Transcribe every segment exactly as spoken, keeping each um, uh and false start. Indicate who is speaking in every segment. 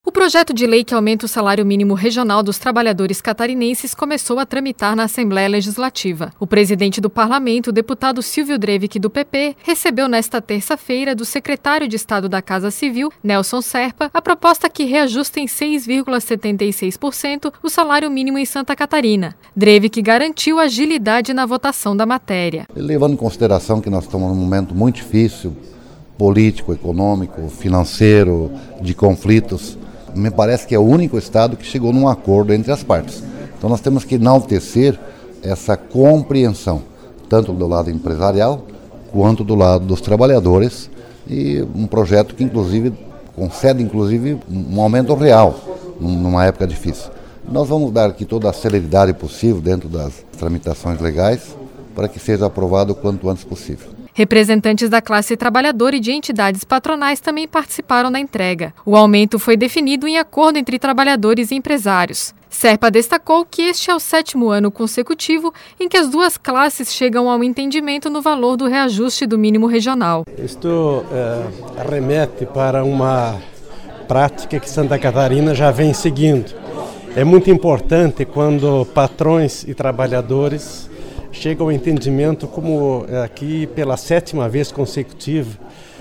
Speaker 1: O projeto de lei que aumenta o salário mínimo regional dos trabalhadores catarinenses começou a tramitar na Assembleia Legislativa. O presidente do Parlamento, o deputado Silvio Drevic, do P P, recebeu nesta terça-feira do secretário de Estado da Casa Civil, Nelson Serpa, a proposta que reajusta em seis vírgula setenta e seis por cento o salário mínimo em Santa Catarina. Drevic garantiu agilidade na votação da matéria.
Speaker 2: Levando em consideração que nós estamos num momento muito difícil, político, econômico, financeiro, de conflitos, me parece que é o único estado que chegou num acordo entre as partes. Então nós temos que enaltecer essa compreensão, tanto do lado empresarial quanto do lado dos trabalhadores, e um projeto que inclusive concede inclusive um aumento real numa época difícil. Nós vamos dar aqui toda a celeridade possível dentro das tramitações legais para que seja aprovado o quanto antes possível.
Speaker 1: Representantes da classe trabalhadora e de entidades patronais também participaram da entrega. O aumento foi definido em acordo entre trabalhadores e empresários. Serpa destacou que este é o sétimo ano consecutivo em que as duas classes chegam ao entendimento no valor do reajuste do mínimo regional.
Speaker 3: Isto é, remete para uma prática que Santa Catarina já vem seguindo. É muito importante quando patrões e trabalhadores chega ao entendimento como aqui pela sétima vez consecutiva.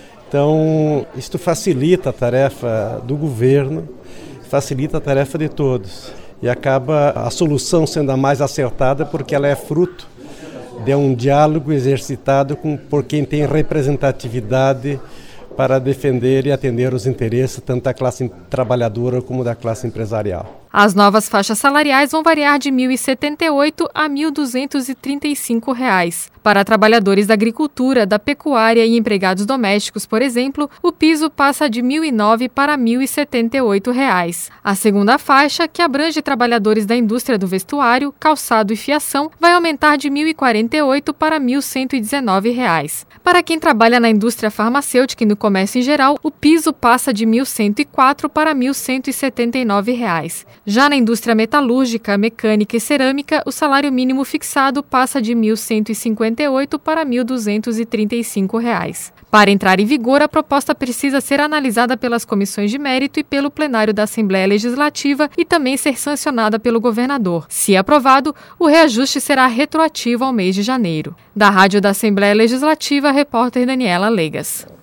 Speaker 3: Então, isto facilita a tarefa do governo, facilita a tarefa de todos. E acaba a solução sendo a mais acertada porque ela é fruto de um diálogo exercitado com, por quem tem representatividade para defender e atender os interesses tanto da classe trabalhadora como da classe empresarial.
Speaker 1: As novas faixas salariais vão variar de mil e setenta e oito reais a mil duzentos e trinta e cinco reais. Para trabalhadores da agricultura, da pecuária e empregados domésticos, por exemplo, o piso passa de mil e nove reais para mil e setenta e oito reais. A segunda faixa, que abrange trabalhadores da indústria do vestuário, calçado e fiação, vai aumentar de mil e quarenta e oito reais para mil cento e dezenove reais. Para quem trabalha na indústria farmacêutica e no comércio em geral, o piso passa de mil cento e quatro reais para mil cento e setenta e nove reais. Já na indústria metalúrgica, mecânica e cerâmica, o salário mínimo fixado passa de mil cento e cinquenta e oito reais para mil duzentos e trinta e cinco reais. Para entrar em vigor, a proposta precisa ser analisada pelas comissões de mérito e pelo plenário da Assembleia Legislativa e também ser sancionada pelo governador. Se aprovado, o reajuste será retroativo ao mês de janeiro. Da Rádio da Assembleia Legislativa, a repórter Daniela Legas.